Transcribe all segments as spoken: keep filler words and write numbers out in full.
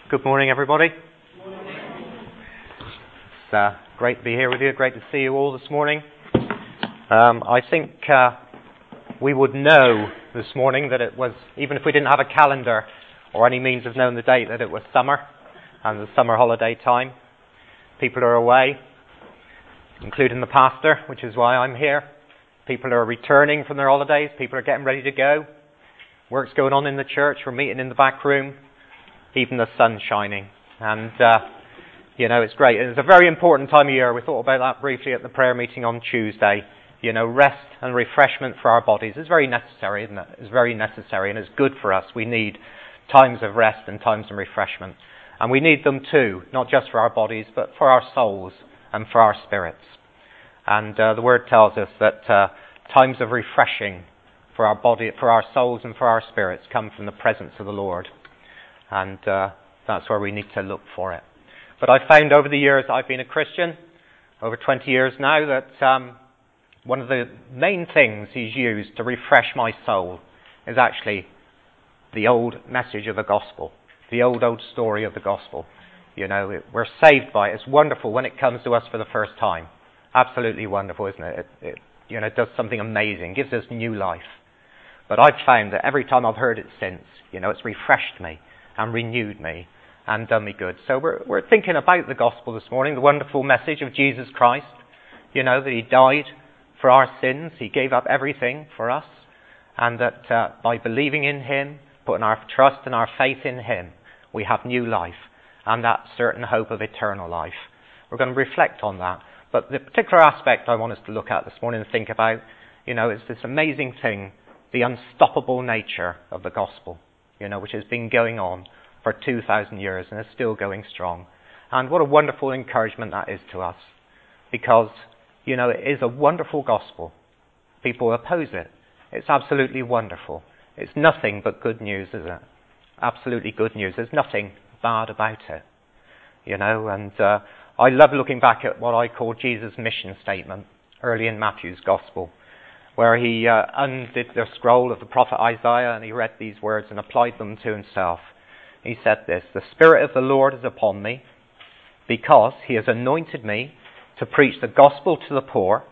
Good morning, everybody. Good morning. It's uh, great to be here with you. Great to see you all this morning. Um, I think uh, we would know this morning that it was, even if we didn't have a calendar or any means of knowing the date, that it was summer and the summer holiday time. People are away, including the pastor, which is why I'm here. People are returning from their holidays. People are getting ready to go. Work's going on in the church. We're meeting in the back room. Even the sun's shining. And, uh, you know, it's great. It's a very important time of year. We thought about that briefly at the prayer meeting on Tuesday. You know, rest and refreshment for our bodies is very necessary, isn't it? It's very necessary and it's good for us. We need times of rest and times of refreshment. And we need them too, not just for our bodies, but for our souls and for our spirits. And uh, the Word tells us that uh, times of refreshing for our body, for our souls and for our spirits come from the presence of the Lord. And uh, that's where we need to look for it. But I've found over the years I've been a Christian, over twenty years now, that um, one of the main things He's used to refresh my soul is actually the old message of the gospel, the old, old story of the gospel. You know, it, we're saved by it. It's wonderful when it comes to us for the first time. Absolutely wonderful, isn't it? It, it you know, it does something amazing, gives us new life. But I've found that every time I've heard it since, you know, it's refreshed me and renewed me and done me good. So we're we're thinking about the gospel this morning, the wonderful message of Jesus Christ. You know, that He died for our sins. He gave up everything for us. And that uh, by believing in Him, putting our trust and our faith in Him, we have new life and that certain hope of eternal life. We're going to reflect on that. But the particular aspect I want us to look at this morning and think about, you know, is this amazing thing, the unstoppable nature of the gospel. You know, which has been going on for two thousand years and is still going strong. And what a wonderful encouragement that is to us. Because, you know, it is a wonderful gospel. People oppose it. It's absolutely wonderful. It's nothing but good news, isn't it? Absolutely good news. There's nothing bad about it. You know, and uh, I love looking back at what I call Jesus' mission statement early in Matthew's gospel, where he uh, undid the scroll of the prophet Isaiah and he read these words and applied them to himself. He said this: "The Spirit of the Lord is upon me, because He has anointed me to preach the gospel to the poor.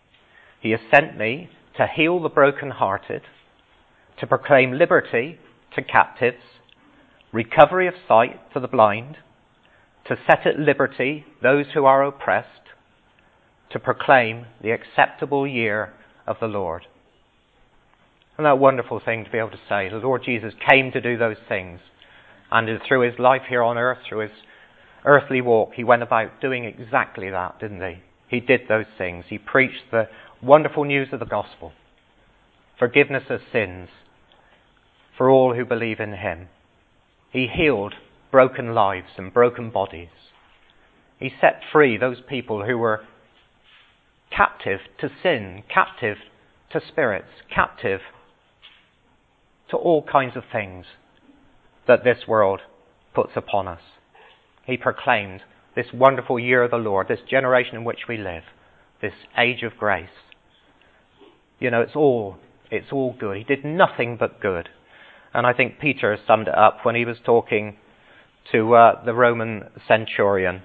He has sent me to heal the brokenhearted, to proclaim liberty to captives, recovery of sight for the blind, to set at liberty those who are oppressed, to proclaim the acceptable year of the Lord." And that wonderful thing to be able to say, the Lord Jesus came to do those things. And through His life here on earth, through His earthly walk, He went about doing exactly that, didn't He? He did those things. He preached the wonderful news of the gospel. Forgiveness of sins for all who believe in Him. He healed broken lives and broken bodies. He set free those people who were captive to sin, captive to spirits, captive to all kinds of things that this world puts upon us. He proclaimed this wonderful year of the Lord, this generation in which we live, this age of grace. You know, it's all, it's all good. He did nothing but good. And I think Peter summed it up when he was talking to uh, the Roman centurion,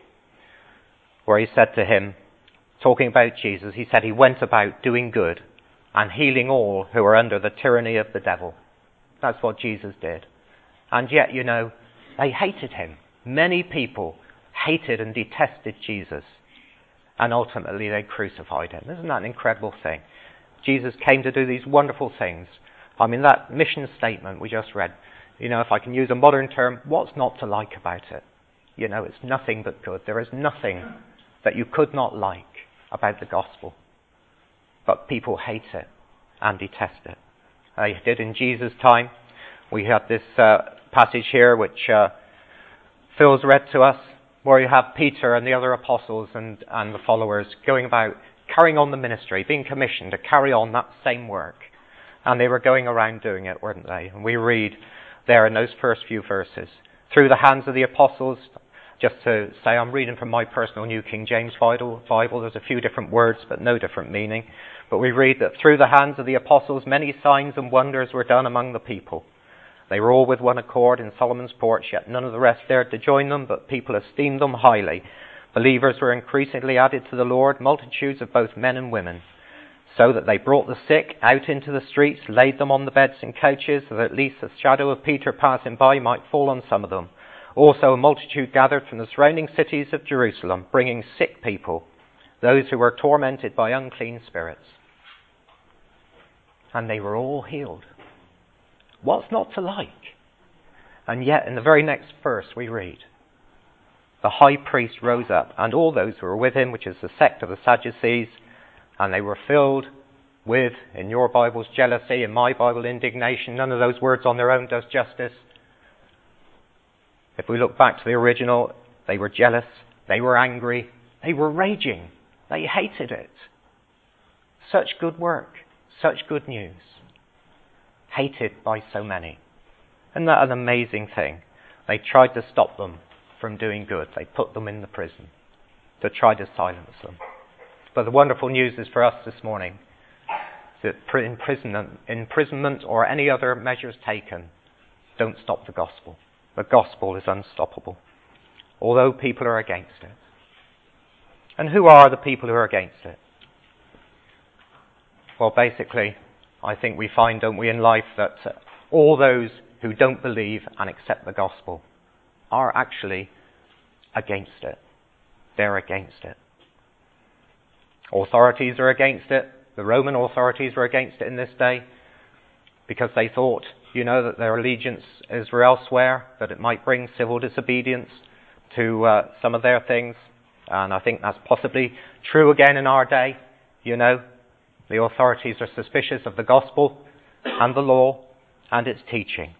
where he said to him, talking about Jesus, he said He went about doing good and healing all who are under the tyranny of the devil. That's what Jesus did. And yet, you know, they hated Him. Many people hated and detested Jesus. And ultimately they crucified Him. Isn't that an incredible thing? Jesus came to do these wonderful things. I mean, that mission statement we just read, you know, if I can use a modern term, what's not to like about it? You know, it's nothing but good. There is nothing that you could not like about the gospel. But people hate it and detest it. They did in Jesus' time. We have this uh, passage here which uh, Phil's read to us, where you have Peter and the other apostles and, and the followers going about carrying on the ministry, being commissioned to carry on that same work. And they were going around doing it, weren't they? And we read there in those first few verses, through the hands of the apostles. Just to say, I'm reading from my personal New King James Bible. There's a few different words, but no different meaning. But we read that through the hands of the apostles, many signs and wonders were done among the people. They were all with one accord in Solomon's porch, yet none of the rest dared to join them, but people esteemed them highly. Believers were increasingly added to the Lord, multitudes of both men and women, so that they brought the sick out into the streets, laid them on the beds and couches, so that at least the shadow of Peter passing by might fall on some of them. Also a multitude gathered from the surrounding cities of Jerusalem, bringing sick people, those who were tormented by unclean spirits. And they were all healed. What's not to like? And yet, in the very next verse we read, the high priest rose up, and all those who were with him, which is the sect of the Sadducees, and they were filled with, in your Bibles, jealousy, in my Bible, indignation. None of those words on their own does justice. If we look back to the original, they were jealous, they were angry, they were raging, they hated it. Such good work, such good news, hated by so many. Isn't that an amazing thing? They tried to stop them from doing good. They put them in the prison to try to silence them. But the wonderful news is for us this morning that imprisonment, imprisonment or any other measures taken don't stop the gospel. The gospel is unstoppable, although people are against it. And who are the people who are against it? Well, basically, I think we find, don't we, in life that uh, all those who don't believe and accept the gospel are actually against it. They're against it. Authorities are against it. The Roman authorities were against it in this day because they thought, you know, that their allegiance is for elsewhere, that it might bring civil disobedience to uh, some of their things. And I think that's possibly true again in our day. You know, the authorities are suspicious of the gospel and the law and its teaching.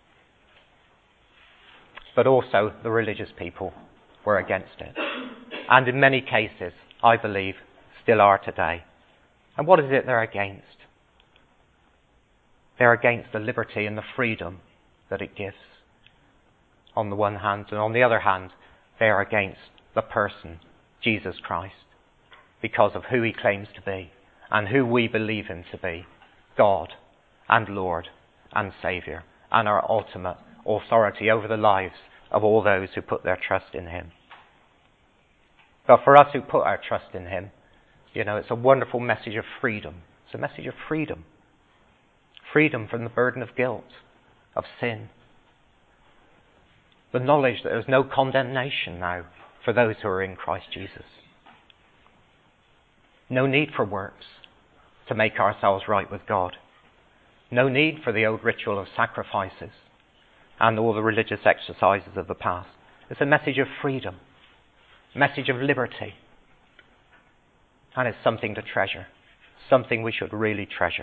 But also the religious people were against it. And in many cases, I believe, still are today. And what is it they're against? They're against the liberty and the freedom that it gives, on the one hand. And on the other hand, they're against the person, Jesus Christ, because of who he claims to be and who we believe him to be, God and Lord and Saviour, and our ultimate authority over the lives of all those who put their trust in him. But for us who put our trust in him, you know, it's a wonderful message of freedom. It's a message of freedom. Freedom from the burden of guilt, of sin. The knowledge that there's no condemnation now for those who are in Christ Jesus. No need for works to make ourselves right with God. No need for the old ritual of sacrifices and all the religious exercises of the past. It's a message of freedom, a message of liberty. And it's something to treasure, something we should really treasure.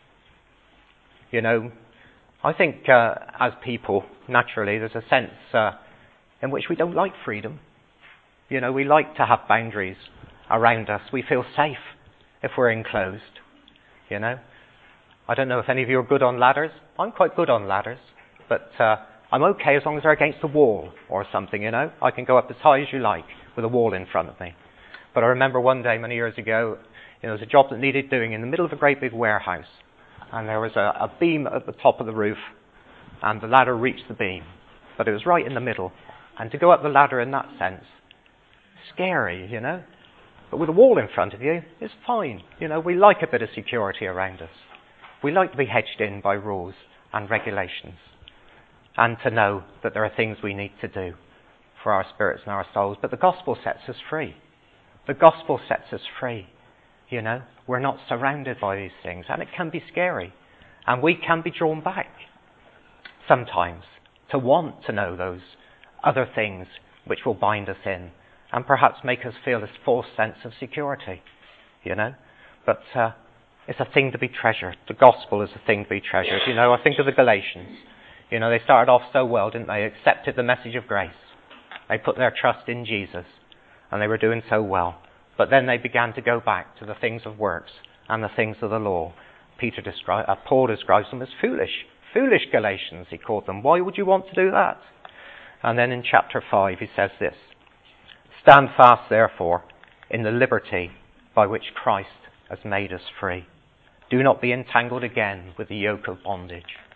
You know, I think uh, as people, naturally, there's a sense uh, in which we don't like freedom. You know, we like to have boundaries around us. We feel safe if we're enclosed, you know. I don't know if any of you are good on ladders. I'm quite good on ladders, but uh, I'm okay as long as they're against a wall or something, you know. I can go up as high as you like with a wall in front of me. But I remember one day many years ago, you know, there was a job that needed doing in the middle of a great big warehouse. And there was a, a beam at the top of the roof, and the ladder reached the beam. But it was right in the middle. And to go up the ladder in that sense, scary, you know. But with a wall in front of you, it's fine. You know, we like a bit of security around us. We like to be hedged in by rules and regulations. And to know that there are things we need to do for our spirits and our souls. But the gospel sets us free. The gospel sets us free. You know, we're not surrounded by these things, and it can be scary. And we can be drawn back sometimes to want to know those other things which will bind us in and perhaps make us feel this false sense of security, you know. But uh, it's a thing to be treasured. The gospel is a thing to be treasured. You know, I think of the Galatians. You know, they started off so well, didn't they? Accepted the message of grace. They put their trust in Jesus, and they were doing so well. But then they began to go back to the things of works and the things of the law. Peter descri- uh, Paul describes them as foolish. Foolish Galatians, he called them. Why would you want to do that? And then in chapter five he says this. Stand fast, therefore, in the liberty by which Christ has made us free. Do not be entangled again with the yoke of bondage.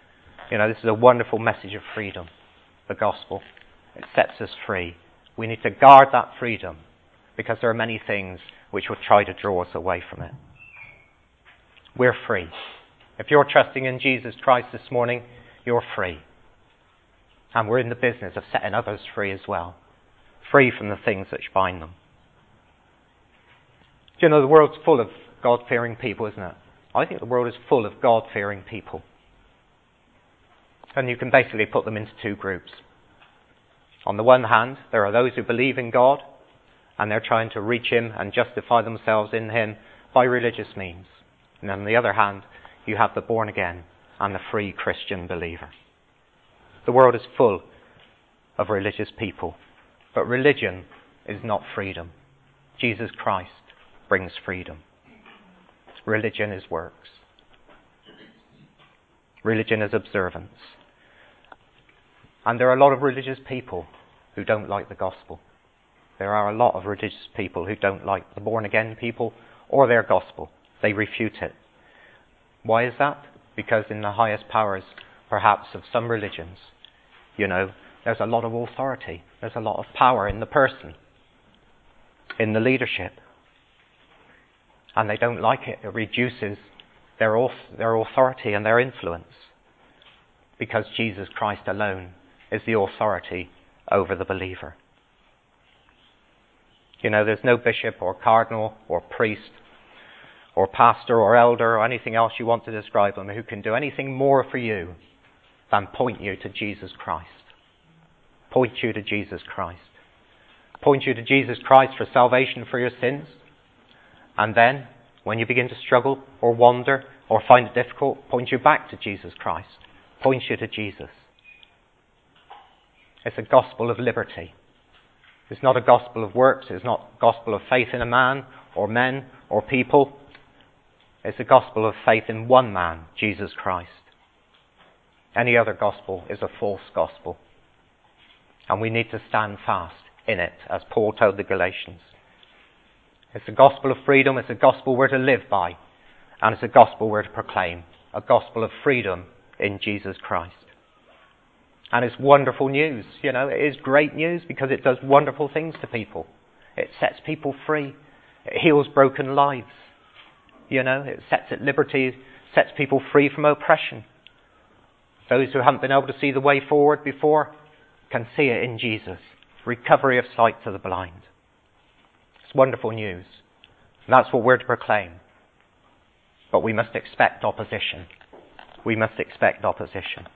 You know, this is a wonderful message of freedom, the gospel. It sets us free. We need to guard that freedom because there are many things which will try to draw us away from it. We're free. If you're trusting in Jesus Christ this morning, you're free. And we're in the business of setting others free as well. Free from the things that bind them. Do you know, the world's full of God-fearing people, isn't it? I think the world is full of God-fearing people. And you can basically put them into two groups. On the one hand, there are those who believe in God, and they're trying to reach Him and justify themselves in Him by religious means. And on the other hand, you have the born again and the free Christian believer. The world is full of religious people, but religion is not freedom. Jesus Christ brings freedom. Religion is works. Religion is observance. And there are a lot of religious people who don't like the gospel. There are a lot of religious people who don't like the born-again people or their gospel. They refute it. Why is that? Because in the highest powers, perhaps, of some religions, you know, there's a lot of authority. There's a lot of power in the person, in the leadership. And they don't like it. It reduces their, their authority and their influence. Because Jesus Christ alone is the authority over the believer. You know, there's no bishop or cardinal or priest or pastor or elder or anything else you want to describe them who can do anything more for you than point you to Jesus Christ. Point you to Jesus Christ. Point you to Jesus Christ for salvation for your sins. And then, when you begin to struggle or wander or find it difficult, point you back to Jesus Christ. Point you to Jesus. It's a gospel of liberty. It's not a gospel of works. It's not a gospel of faith in a man or men or people. It's a gospel of faith in one man, Jesus Christ. Any other gospel is a false gospel. And we need to stand fast in it, as Paul told the Galatians. It's a gospel of freedom. It's a gospel we're to live by. And it's a gospel we're to proclaim. A gospel of freedom in Jesus Christ. And it's wonderful news. You know, it is great news because it does wonderful things to people. It sets people free. It heals broken lives. You know, it sets at liberty, sets people free from oppression. Those who haven't been able to see the way forward before can see it in Jesus. Recovery of sight to the blind. It's wonderful news. And that's what we're to proclaim. But we must expect opposition. We must expect opposition.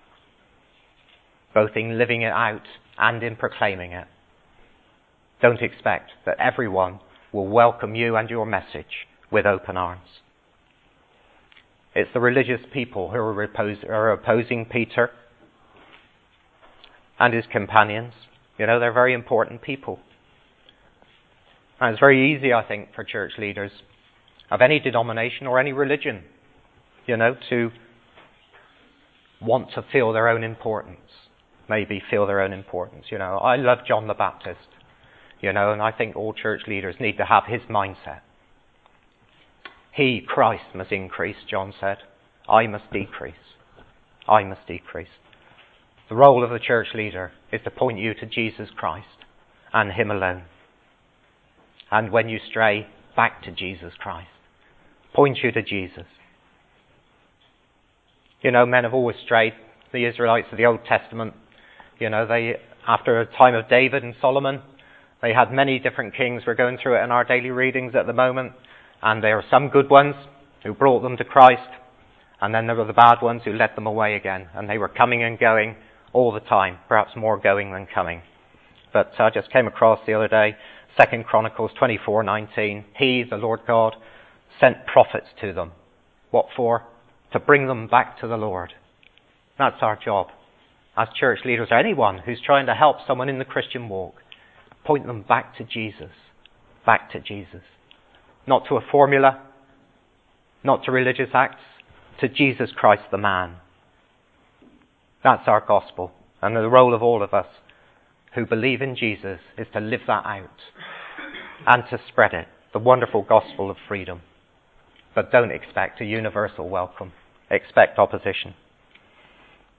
Both in living it out and in proclaiming it. Don't expect that everyone will welcome you and your message with open arms. It's the religious people who are, repos- are opposing Peter and his companions. You know, they're very important people. And it's very easy, I think, for church leaders of any denomination or any religion, you know, to want to feel their own importance. Maybe feel their own importance. You know, I love John the Baptist, you know, and I think all church leaders need to have his mindset. He, Christ, must increase, John said. I must decrease. I must decrease. The role of the church leader is to point you to Jesus Christ and Him alone. And when you stray, back to Jesus Christ. Point you to Jesus. You know, men have always strayed. The Israelites of the Old Testament, you know, they, after a time of David and Solomon, they had many different kings. We're going through it in our daily readings at the moment. And there are some good ones who brought them to Christ. And then there were the bad ones who led them away again. And they were coming and going all the time. Perhaps more going than coming. But I just came across the other day, Second Chronicles twenty-four nineteen. He, the Lord God, sent prophets to them. What for? To bring them back to the Lord. That's our job. As church leaders, or anyone who's trying to help someone in the Christian walk, point them back to Jesus. Back to Jesus. Not to a formula, not to religious acts, to Jesus Christ the man. That's our gospel. And the role of all of us who believe in Jesus is to live that out and to spread it, the wonderful gospel of freedom. But don't expect a universal welcome. Expect opposition.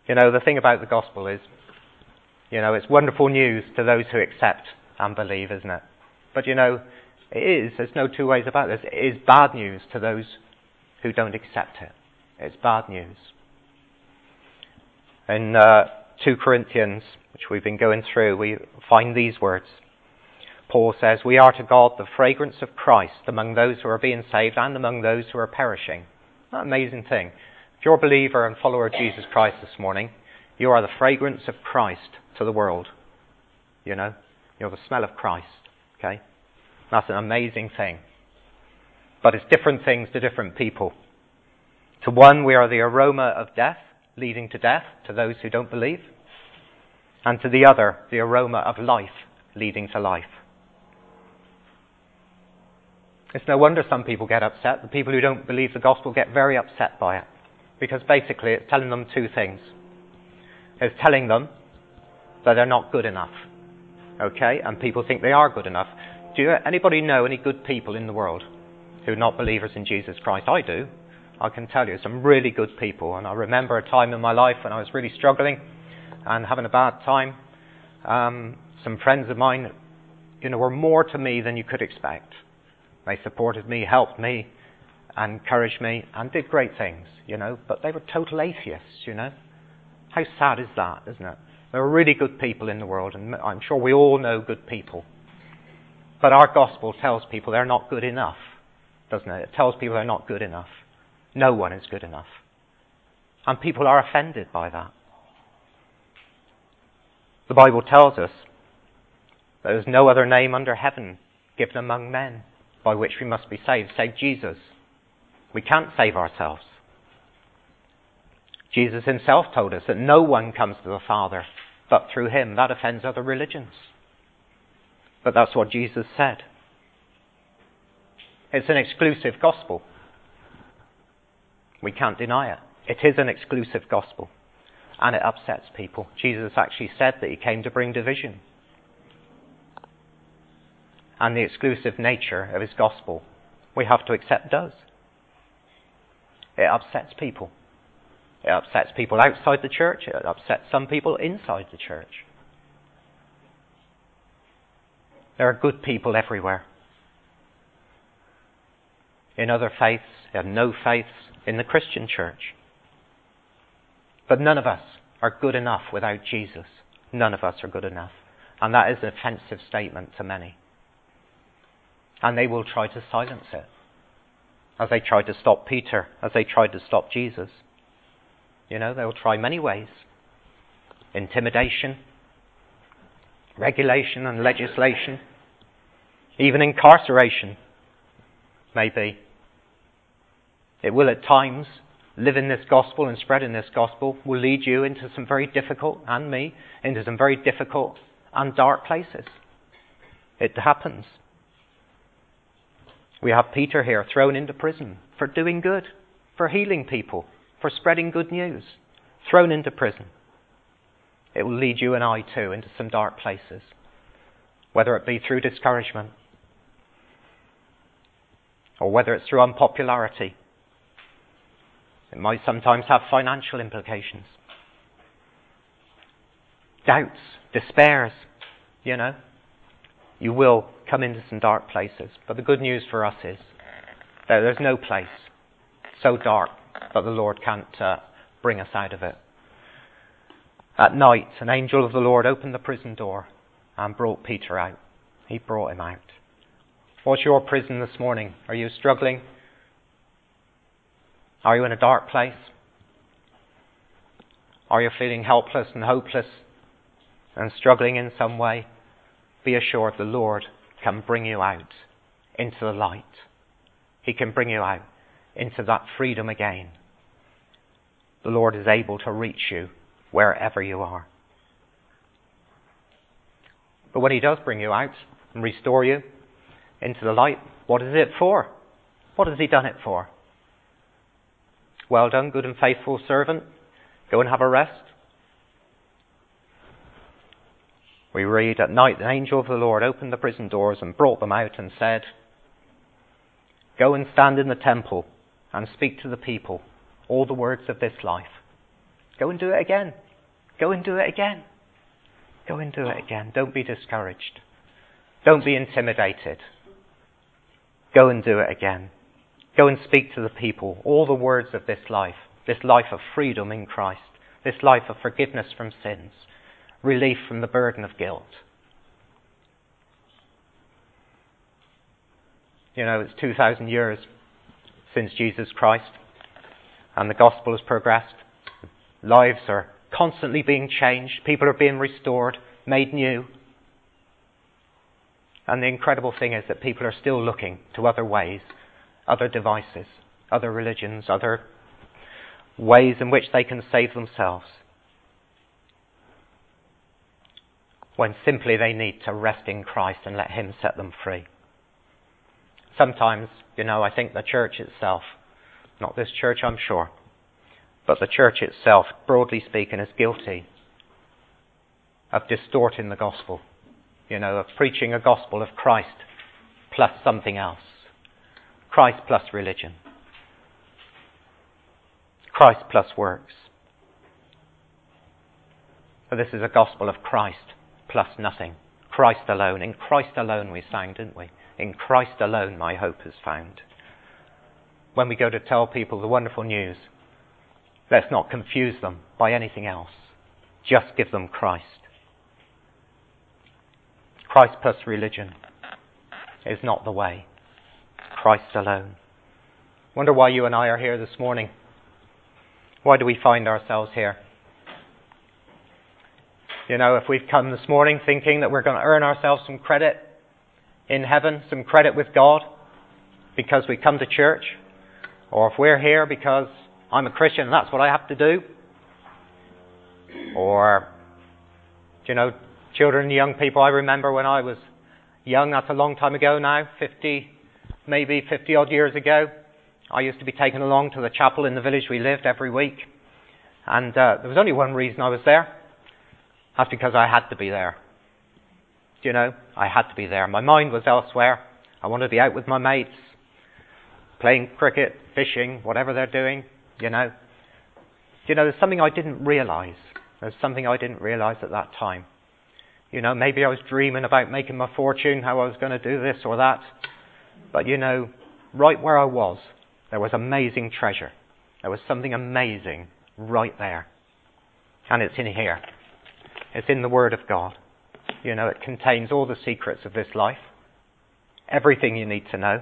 You know, the thing about the gospel is, you know, it's wonderful news to those who accept and believe, isn't it? But, you know, it is, there's no two ways about this, it is bad news to those who don't accept it. It's bad news. In uh, two Corinthians, which we've been going through, we find these words. Paul says, "We are to God the fragrance of Christ among those who are being saved and among those who are perishing." What an amazing thing. If you're a believer and follower of Jesus Christ this morning, you are the fragrance of Christ to the world. You know, you're the smell of Christ. Okay? That's an amazing thing. But it's different things to different people. To one, we are the aroma of death, leading to death, to those who don't believe. And to the other, the aroma of life, leading to life. It's no wonder some people get upset. The people who don't believe the gospel get very upset by it. Because basically it's telling them two things. It's telling them that they're not good enough. Okay? And people think they are good enough. Do you, anybody know any good people in the world who are not believers in Jesus Christ? I do. I can tell you some really good people. And I remember a time in my life when I was really struggling and having a bad time. Um, some friends of mine, you know, were more to me than you could expect. They supported me, helped me, encouraged me, and did great things, you know. But they were total atheists, you know. How sad is that, isn't it? There are really good people in the world, and I'm sure we all know good people. But our gospel tells people they're not good enough, doesn't it? It tells people they're not good enough. No one is good enough. And people are offended by that. The Bible tells us there is no other name under heaven given among men by which we must be saved, save Jesus. We can't save ourselves. Jesus himself told us that no one comes to the Father but through him. That offends other religions. But that's what Jesus said. It's an exclusive gospel. We can't deny it. It is an exclusive gospel. And it upsets people. Jesus actually said that he came to bring division. And the exclusive nature of his gospel, we have to accept, does. It upsets people. It upsets people outside the church. It upsets some people inside the church. There are good people everywhere. In other faiths, in no faiths, in the Christian church. But none of us are good enough without Jesus. None of us are good enough. And that is an offensive statement to many. And they will try to silence it. As they tried to stop Peter, as they tried to stop Jesus. You know, they'll try many ways. Intimidation, regulation and legislation, even incarceration, maybe. It will at times, living this gospel and spreading this gospel will lead you into some very difficult, and me, into some very difficult and dark places. It happens. We have Peter here thrown into prison for doing good, for healing people, for spreading good news, thrown into prison. It will lead you and I too into some dark places, whether it be through discouragement or whether it's through unpopularity. It might sometimes have financial implications. Doubts, despairs, you know. You will come into some dark places. But the good news for us is that there's no place so dark that the Lord can't uh, bring us out of it. At night, an angel of the Lord opened the prison door and brought Peter out. He brought him out. What's your prison this morning? Are you struggling? Are you in a dark place? Are you feeling helpless and hopeless and struggling in some way? Be assured the Lord can bring you out into the light. He can bring you out into that freedom again. The Lord is able to reach you wherever you are. But when he does bring you out and restore you into the light, what is it for? What has he done it for? Well done, good and faithful servant. Go and have a rest. We read, at night the angel of the Lord opened the prison doors and brought them out and said, go and stand in the temple and speak to the people all the words of this life. Go and do it again. Go and do it again. Go and do it again. Don't be discouraged. Don't be intimidated. Go and do it again. Go and speak to the people all the words of this life, this life of freedom in Christ, this life of forgiveness from sins, relief from the burden of guilt. You know, it's two thousand years since Jesus Christ, and the gospel has progressed. Lives are constantly being changed. People are being restored, made new. And the incredible thing is that people are still looking to other ways, other devices, other religions, other ways in which they can save themselves, when simply they need to rest in Christ and let Him set them free. Sometimes, you know, I think the church itself, not this church I'm sure, but the church itself, broadly speaking, is guilty of distorting the gospel. You know, of preaching a gospel of Christ plus something else. Christ plus religion. Christ plus works. But this is a gospel of Christ plus nothing. Christ alone. In Christ alone we sang, didn't we? In Christ alone my hope is found. When we go to tell people the wonderful news, let's not confuse them by anything else. Just give them Christ. Christ plus religion is not the way. Christ alone. Wonder why you and I are here this morning. Why do we find ourselves here? You know, if we've come this morning thinking that we're going to earn ourselves some credit in heaven, some credit with God, because we come to church, or if we're here because I'm a Christian and that's what I have to do, or, you know, children and young people, I remember when I was young, that's a long time ago now, fifty, maybe fifty odd years ago, I used to be taken along to the chapel in the village we lived every week. And uh, there was only one reason I was there. That's because I had to be there. Do you know? I had to be there. My mind was elsewhere. I wanted to be out with my mates, playing cricket, fishing, whatever they're doing, you know. Do you know, there's something I didn't realise. There's something I didn't realise at that time. You know, maybe I was dreaming about making my fortune, how I was going to do this or that. But, you know, right where I was, there was amazing treasure. There was something amazing right there. And it's in here. It's in the Word of God. You know, it contains all the secrets of this life. Everything you need to know.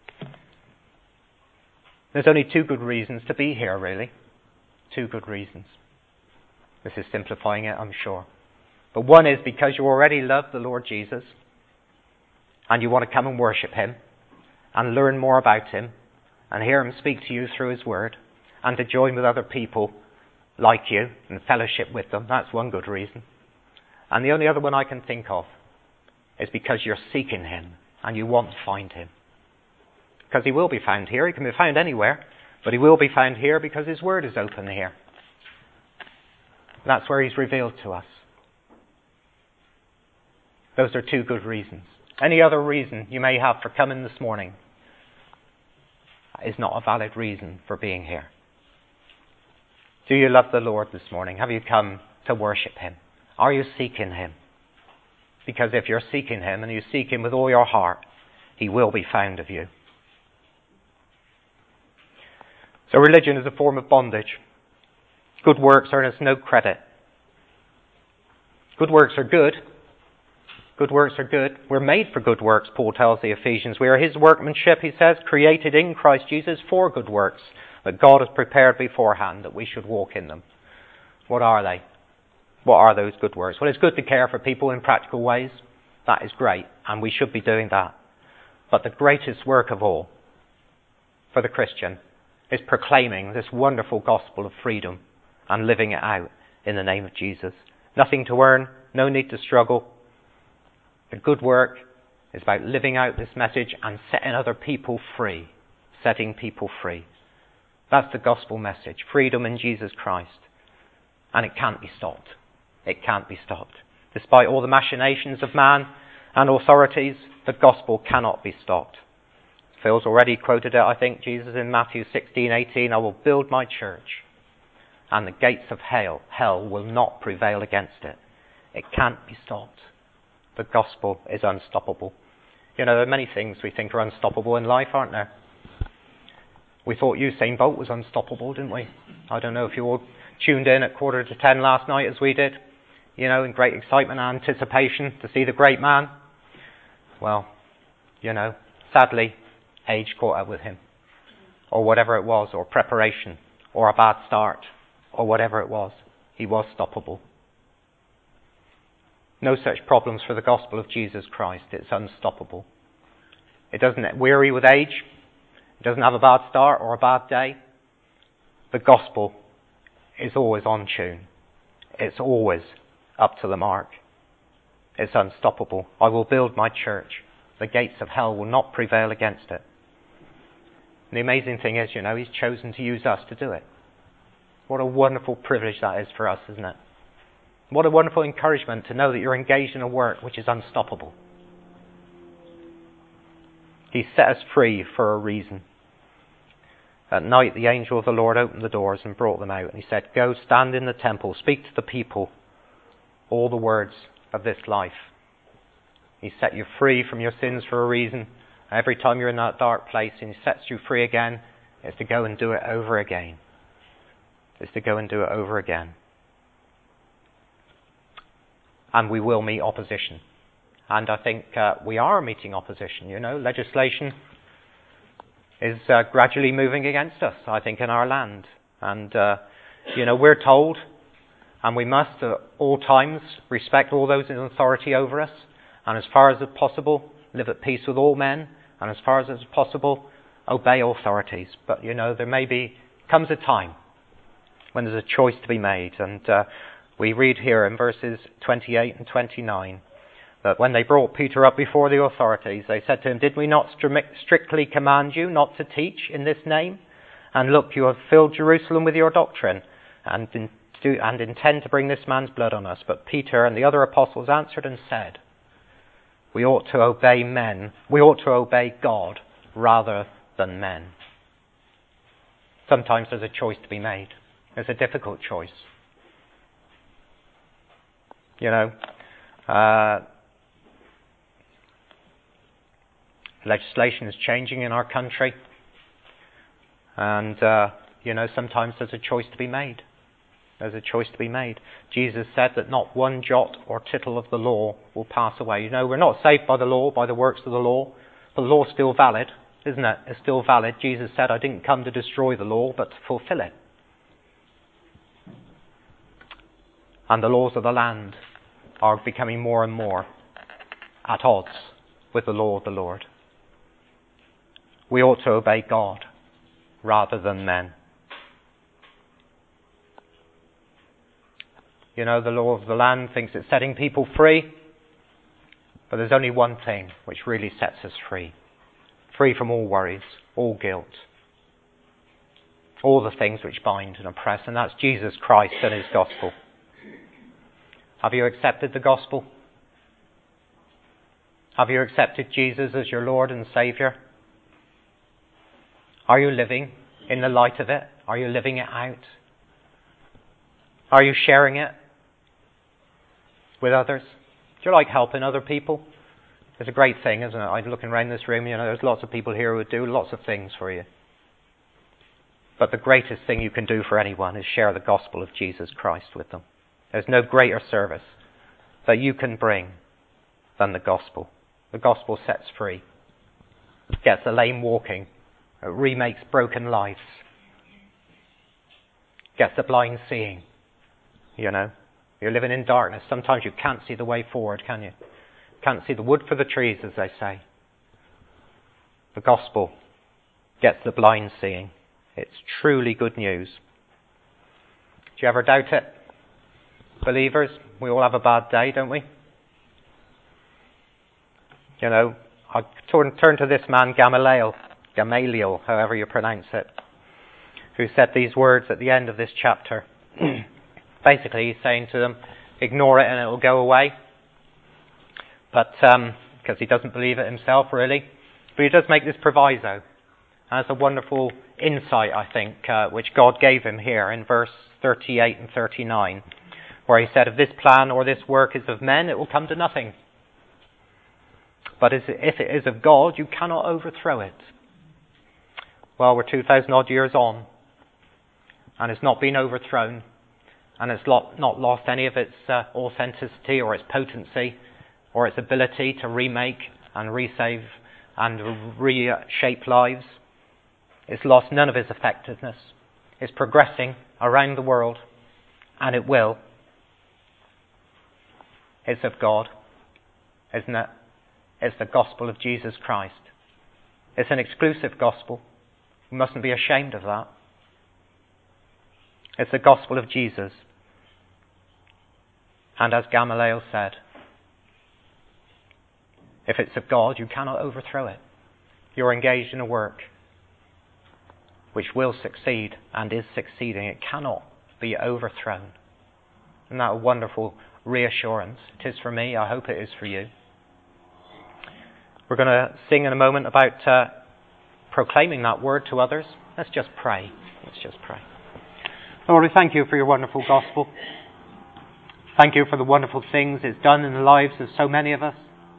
There's only two good reasons to be here, really. Two good reasons. This is simplifying it, I'm sure. But one is because you already love the Lord Jesus and you want to come and worship Him and learn more about Him and hear Him speak to you through His Word and to join with other people like you and fellowship with them. That's one good reason. And the only other one I can think of is because you're seeking Him and you want to find Him. Because He will be found here. He can be found anywhere, but He will be found here because His Word is open here. That's where He's revealed to us. Those are two good reasons. Any other reason you may have for coming this morning is not a valid reason for being here. Do you love the Lord this morning? Have you come to worship Him? Are you seeking Him? Because if you're seeking Him and you seek Him with all your heart, He will be found of you. So religion is a form of bondage. Good works earn us no credit. Good works are good. Good works are good. We're made for good works, Paul tells the Ephesians. We are His workmanship, he says, created in Christ Jesus for good works that God has prepared beforehand that we should walk in them. What are they? What are those good works? Well, it's good to care for people in practical ways. That is great, and we should be doing that. But the greatest work of all for the Christian is proclaiming this wonderful gospel of freedom and living it out in the name of Jesus. Nothing to earn, no need to struggle. The good work is about living out this message and setting other people free. Setting people free. That's the gospel message. Freedom in Jesus Christ. And it can't be stopped. It can't be stopped. Despite all the machinations of man and authorities, the gospel cannot be stopped. Phil's already quoted it, I think, Jesus in Matthew sixteen eighteen, I will build my church. and the gates of hell, hell will not prevail against it. It can't be stopped. The gospel is unstoppable. You know, there are many things we think are unstoppable in life, aren't there? We thought Usain Bolt was unstoppable, didn't we? I don't know if you all tuned in at quarter to ten last night as we did, you know, in great excitement and anticipation to see the great man. Well, you know, sadly, age caught up with him, or whatever it was, or preparation, or a bad start, or whatever it was. He was stoppable. No such problems for the gospel of Jesus Christ. It's unstoppable. It doesn't weary with age. It doesn't have a bad start or a bad day. The gospel is always on tune. It's always up to the mark. It's unstoppable. I will build my church. The gates of hell will not prevail against it. And the amazing thing is, you know, he's chosen to use us to do it. What a wonderful privilege that is for us, isn't it? What a wonderful encouragement to know that you're engaged in a work which is unstoppable. He set us free for a reason. At night, the angel of the Lord opened the doors and brought them out. And he said, go stand in the temple, speak to the people all the words of this life. He set you free from your sins for a reason. Every time you're in that dark place and he sets you free again, it's to go and do it over again. It's to go and do it over again. And we will meet opposition. And I think uh, we are meeting opposition, you know. Legislation is uh, gradually moving against us, I think, in our land. And, uh, you know, we're told, and we must at all times respect all those in authority over us, and as far as is possible, live at peace with all men, and as far as is possible, obey authorities. But, you know, there may be, comes a time when there's a choice to be made. And uh, we read here in verses twenty-eight and twenty-nine that when they brought Peter up before the authorities, they said to him, did we not strictly command you not to teach in this name? And look, you have filled Jerusalem with your doctrine, and, in, do, and intend to bring this man's blood on us. But Peter and the other apostles answered and said, we ought to obey men, we ought to obey God rather than men. Sometimes there's a choice to be made. It's a difficult choice. You know, uh, legislation is changing in our country, and uh, you know, sometimes there's a choice to be made. There's a choice to be made. Jesus said that not one jot or tittle of the law will pass away. You know, we're not saved by the law, by the works of the law, but the law's still valid, isn't it? It's still valid. Jesus said, I didn't come to destroy the law, but to fulfill it. And the laws of the land are becoming more and more at odds with the law of the Lord. We ought to obey God rather than men. You know, the law of the land thinks it's setting people free, but there's only one thing which really sets us free. Free from all worries, all guilt, all the things which bind and oppress, and that's Jesus Christ and his gospel. Have you accepted the gospel? Have you accepted Jesus as your Lord and Saviour? Are you living in the light of it? Are you living it out? Are you sharing it with others? Do you like helping other people? It's a great thing, isn't it? I'm looking around this room, you know, there's lots of people here who would do lots of things for you. But the greatest thing you can do for anyone is share the gospel of Jesus Christ with them. There's no greater service that you can bring than the gospel. The gospel sets free, gets the lame walking, it remakes broken lives, gets the blind seeing. You know, you're living in darkness. Sometimes you can't see the way forward, can you? Can't see the wood for the trees, as they say. The gospel gets the blind seeing. It's truly good news. Do you ever doubt it? Believers, we all have a bad day, don't we? You know, I turn, turn to this man Gamaliel, Gamaliel, however you pronounce it, who said these words at the end of this chapter. Basically, he's saying to them, ignore it and it will go away. But, um, because he doesn't believe it himself, really. But he does make this proviso. And it's a wonderful insight, I think, uh, which God gave him here in verse thirty-eight and thirty-nine, where he said, if this plan or this work is of men, it will come to nothing. But if it is of God, you cannot overthrow it. Well, we're two thousand odd years on, and it's not been overthrown, and it's not lost any of its uh, authenticity or its potency or its ability to remake and resave and reshape lives. It's lost none of its effectiveness. It's progressing around the world, and it will. It's of God, isn't it? It's the gospel of Jesus Christ. It's an exclusive gospel. We mustn't be ashamed of that. It's the gospel of Jesus. And as Gamaliel said, if it's of God, you cannot overthrow it. You're engaged in a work which will succeed and is succeeding. It cannot be overthrown. Isn't that a wonderful reassurance? It is for me. I hope it is for you. We're going to sing in a moment about uh, proclaiming that word to others. Let's just pray. Let's just pray. Lord, we thank you for your wonderful gospel. Thank you for the wonderful things it's done in the lives of so many of us.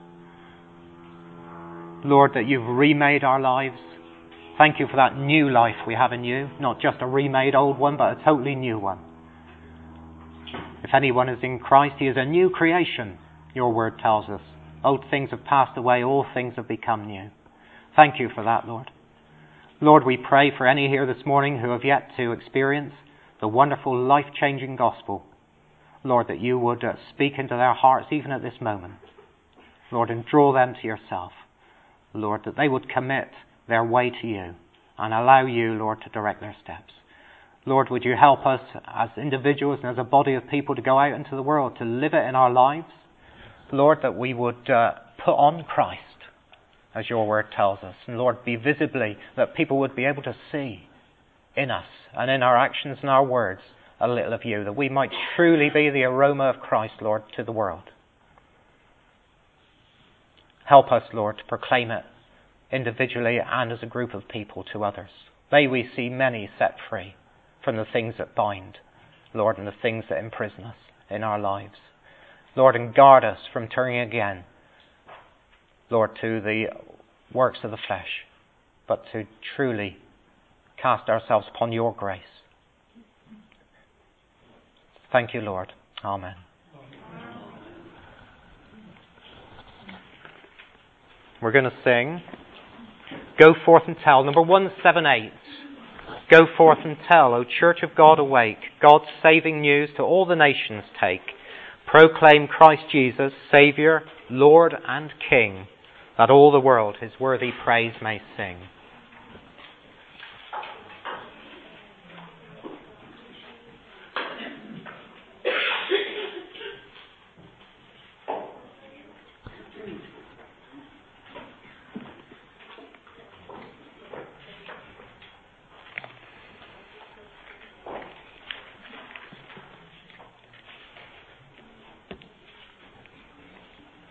Lord, that you've remade our lives. Thank you for that new life we have in you. Not just a remade old one, but a totally new one. If anyone is in Christ, he is a new creation, your word tells us. Old things have passed away, all things have become new. Thank you for that, Lord. Lord, we pray for any here this morning who have yet to experience the wonderful life-changing gospel. Lord, that you would uh, speak into their hearts even at this moment. Lord, and draw them to yourself. Lord, that they would commit their way to you and allow you, Lord, to direct their steps. Lord, would you help us as individuals and as a body of people to go out into the world, to live it in our lives. Lord, that we would uh, put on Christ, as your word tells us. And Lord, be visibly, that people would be able to see in us and in our actions and our words a little of you, that we might truly be the aroma of Christ, Lord, to the world. Help us, Lord, to proclaim it individually and as a group of people to others. May we see many set free from the things that bind, Lord, and the things that imprison us in our lives. Lord, and guard us from turning again, Lord, to the works of the flesh, but to truly cast ourselves upon your grace. Thank you, Lord. Amen. We're going to sing Go Forth and Tell, number one seventy-eight. Go forth and tell, O Church of God, awake. God's saving news to all the nations take. Proclaim Christ Jesus, Saviour, Lord and King, that all the world his worthy praise may sing.